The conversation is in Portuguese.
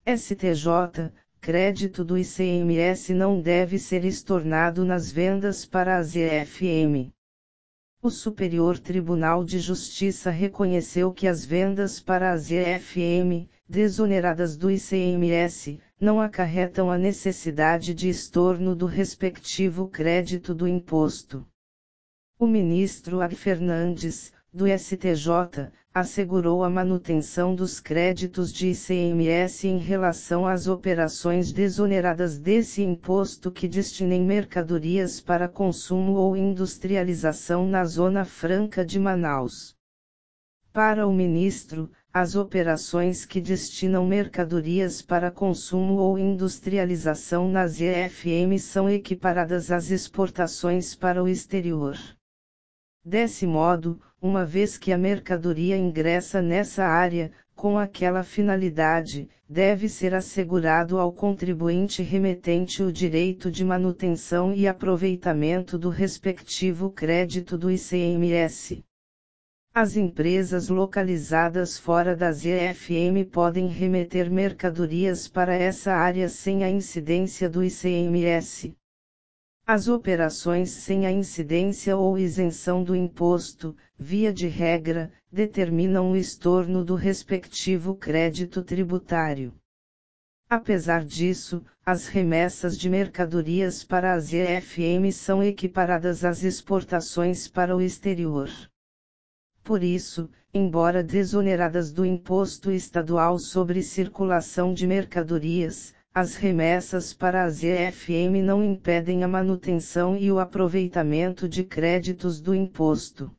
STJ, crédito do ICMS não deve ser estornado nas vendas para as EFM. O Superior Tribunal de Justiça reconheceu que as vendas para as EFM, desoneradas do ICMS, não acarretam a necessidade de estorno do respectivo crédito do imposto. O ministro Ag Fernandes, do STJ, assegurou a manutenção dos créditos de ICMS em relação às operações desoneradas desse imposto que destinem mercadorias para consumo ou industrialização na Zona Franca de Manaus. Para o ministro, as operações que destinam mercadorias para consumo ou industrialização nas EFM são equiparadas às exportações para o exterior. Desse modo, uma vez que a mercadoria ingressa nessa área, com aquela finalidade, deve ser assegurado ao contribuinte remetente o direito de manutenção e aproveitamento do respectivo crédito do ICMS. As empresas localizadas fora das EFM podem remeter mercadorias para essa área sem a incidência do ICMS. As operações sem a incidência ou isenção do imposto, via de regra, determinam o estorno do respectivo crédito tributário. Apesar disso, as remessas de mercadorias para as EFM são equiparadas às exportações para o exterior. Por isso, embora desoneradas do imposto estadual sobre circulação de mercadorias, as remessas para as EFM não impedem a manutenção e o aproveitamento de créditos do imposto.